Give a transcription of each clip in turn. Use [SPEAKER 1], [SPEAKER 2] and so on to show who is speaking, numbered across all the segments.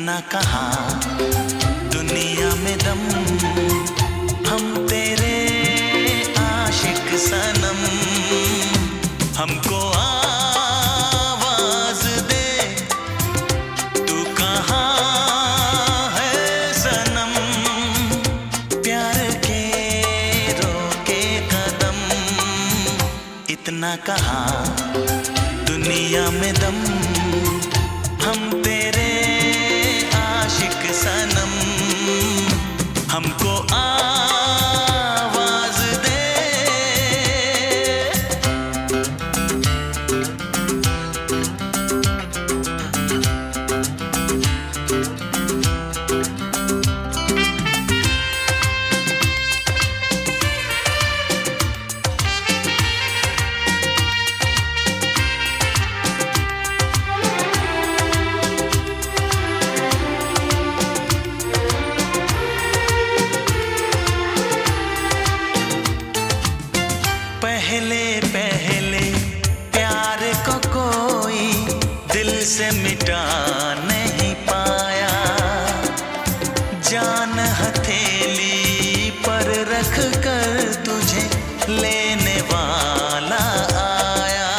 [SPEAKER 1] इतना कहाँ दुनिया में दम, हम तेरे आशिक सनम। हमको आवाज दे, तू कहाँ है सनम। प्यार के रोके कदम, इतना कहाँ दुनिया में दम, हम तेरे आशिक सनम। हमको आवाज दे। पहले पहले प्यार को कोई दिल से मिटा नहीं पाया। जान हथेली पर रख कर तुझे लेने वाला आया।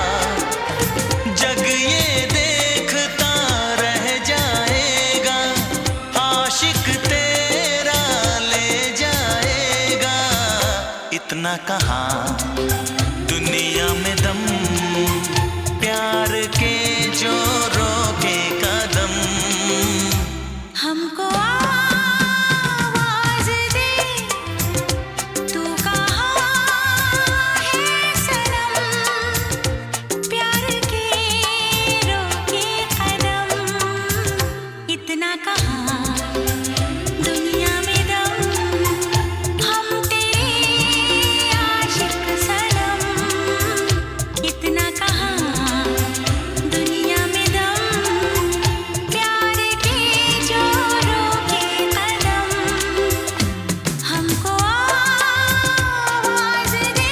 [SPEAKER 1] जग ये देखता रह जाएगा, आशिक तेरा ले जाएगा। इतना कहाँ दुनिया में दम, प्यार के जो रोके कदम।
[SPEAKER 2] हमको आवाज दे, तू कहाँ है सनम। प्यार के रोके कदम, इतना कहाँ दुनिया में दम, हम तेरे आशिक सनम। इतना कहाँ दुनिया में दम, प्यार के जो रोके कदम। हमको आवाज दे।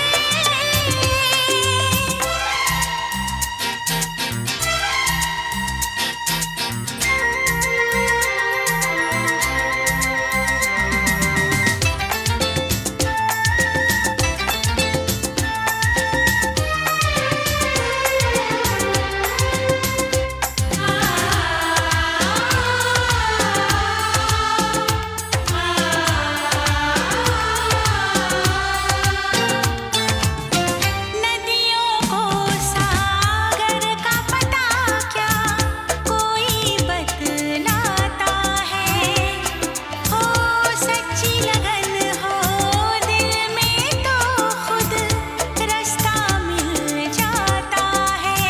[SPEAKER 2] नदियों को सागर का पता क्या कोई बतलाता है। हो सच्ची लगन हो दिल में तो खुद रास्ता मिल जाता है।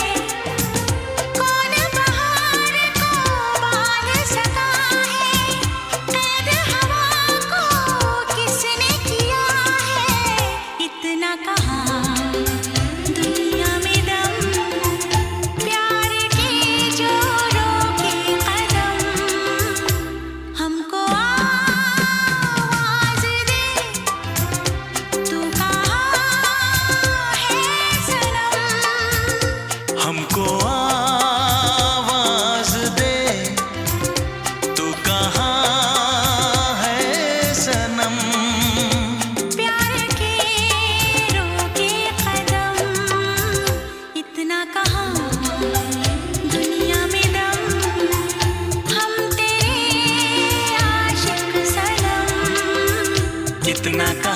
[SPEAKER 2] कौन बहार को बांध सका है, कैद हवा को किसने किया है। इतना कहाँ दुनिया में दम, प्यार के जो रोके कदम। हमको आवाज दे, तू कहाँ है सनम।
[SPEAKER 1] हमको आवाज दे, तू कहाँ है सनम।
[SPEAKER 2] प्यार के रोके कदम, इतना कहाँ दुनिया में दम, हम तेरे आशिक सनम।
[SPEAKER 1] इतना